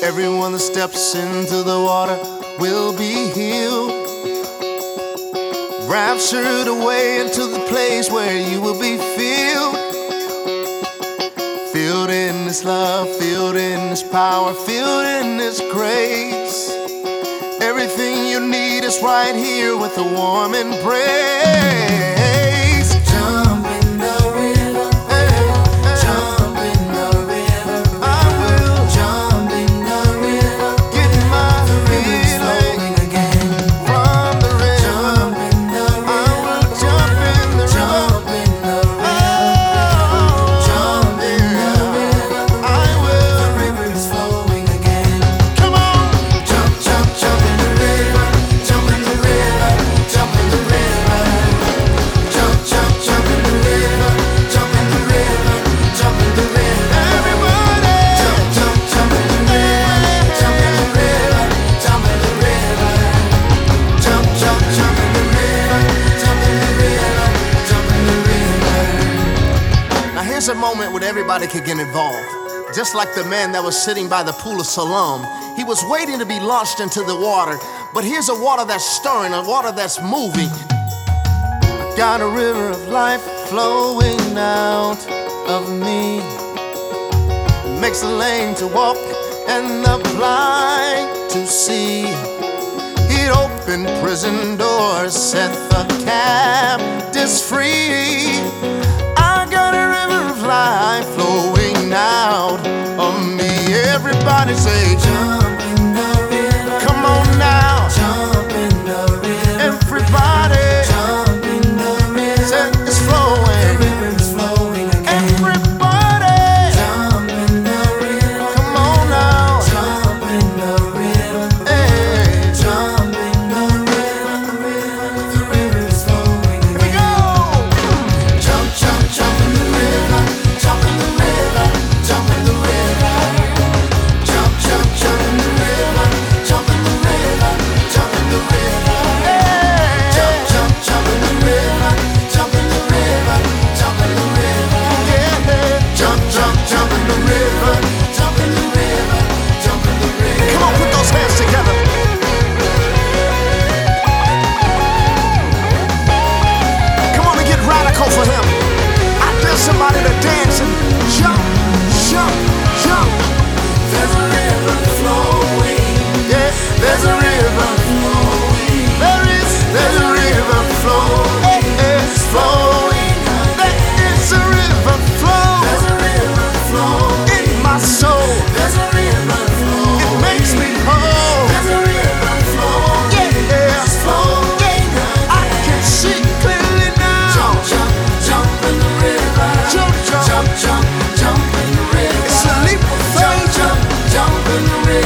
Everyone that steps into the water will be healed, raptured away into the place where you will be filled. Filled in His love, filled in His power, filled in His grace. Everything you need is right here with a warm embrace. Jump in the river, jump in the river. I will Jump in the river, get my the river is feeling flowing again. from the river. Jump in the I river, will jump in the river. jump in the river, Oh, jump in the river. I will. The river is flowing again. Come on. Jump, jump, jump in the river, jump in the river, jump in the river. Jump, jump, jump in the river, jump in the river, jump in the river. Everybody. Jump, jump, jump in the river, jump in the river, jump in the river. Jump, jump, jump in the river, jump in the river, jump in the river. Now here's a moment when everybody could get involved. Just like the man that was sitting by the pool of Siloam. He was waiting to be launched into the water. But here's a water that's stirring, a water that's moving. I got a river of life flowing out of me. It makes the lame to walk and the blind to see. It opened prison doors, set the captives free. I got a river of life flowing out of me. Everybody say, Jump in the river, come on now. jump in the river. Everybody Jump in the river, say it's the flowing. river is flowing again. Everybody, Jump in the river, come on now. jump in the river. Hey, Jump in the river, the river is flowing here we again. go. Jump, jump, jump in the river, jump in the river, jump in the river. Jump, jump, jump in the river, jump in the river, jump in the river. Jump, jump, jump in the river, jump in the river, jump in the river. Jump, jump, jump in the river, jump in the river, jump in the river. Come on, put those hands together. Come on and get radical for him. I dare somebody to dance and jump, jump, jump. There's a river flowing, Yeah, there's a river. There's a river flowing. It's flowing. There is a river flow there's a river flowing, in my soul. there's a river flowing. It makes me whole. There's a river flowing, Yeah, it's flowing. I can see clearly now. Jump, jump, jump in the river. Jump, jump. Jump, jump, jump in the river. It's a leap of Jump, faith. jump, jump in the river.